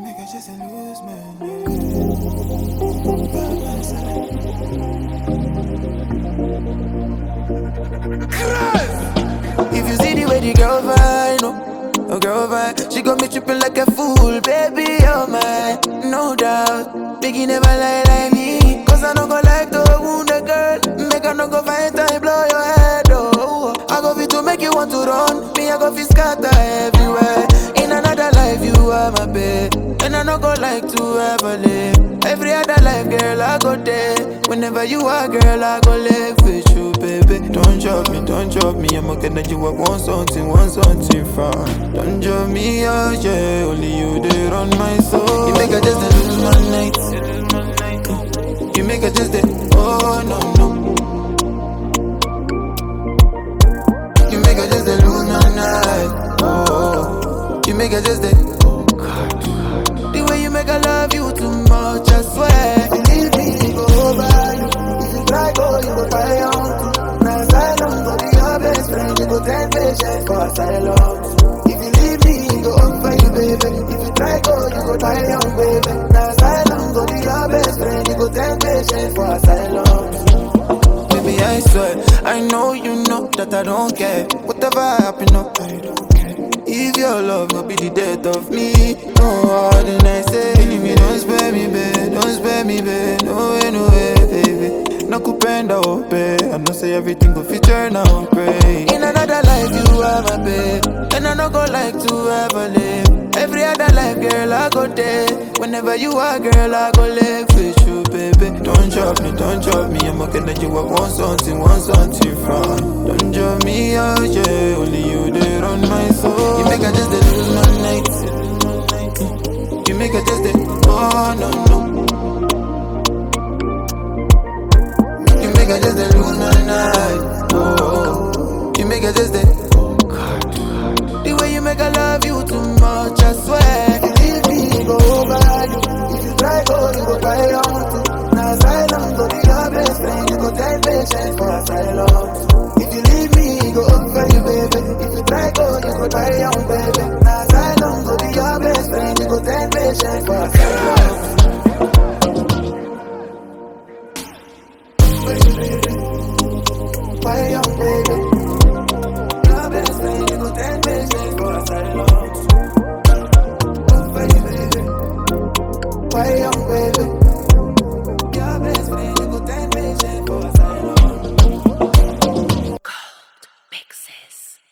make I just lose my mind. If you see the way the girl vibe, no, a girl vibe, she got me tripping like a fool, baby, oh my, no doubt. Biggie never lie like me, cause I don't go like to wound a girl. Make her no go find time, blow your head, oh. I go fit to make you want to run, me I go fit scatter everywhere. In another life you are my babe, and I don't go like to ever live. Every other life, girl, I go there. Whenever you are, girl, I go live with you, baby. Don't drop me, I'm okay that you want something from. Don't drop me, oh yeah, only you there on my soul. You make her just a lose my night. You make her just a, oh no, no. You make her just a lose my night, oh. You make her just a, oh God. The way you make her love you too much, I swear. Believe me, go over you. If you try go, you go try on. Now asylum, go be your best friend. You go take patience for asylum. If you leave me, go over you, baby. If you try go, you go try on, baby. Now asylum, go be your best friend. You go take patience for asylum. Baby, I swear, I know you know that I don't care. Whatever happen, no, I don't care. If your love will be the death of me, no more than I say. Me don't spare me, babe, don't spare me, babe. No way, baby. No kupenda ope, I know say everything go fit turn out great. In another life you are my babe, and I don't go like to ever live. Every other life, girl, I go there. Whenever you are, girl, I go live with you, baby. Don't drop me, I'm okay that you want something from. Don't drop me, oh yeah, only you there on my soul. You make her just a lose my night. You make her just a, oh no, no. You make her just a lose my night, oh. You make her just a, oh God. The way you make her love you too much, I swear. Believe me, go over you. If you try go, you go try on too. Now asylum, go be your best friend. You go take patience for asylum. If you leave me, go over you, baby. If you try go, you go try on, baby. Now asylum, go be your best friend. You go take patience for asylum. Why young baby? Your best friend, you go take patience for asylum. Why young baby? Your best friend, you go take patience for asylum. Mixes.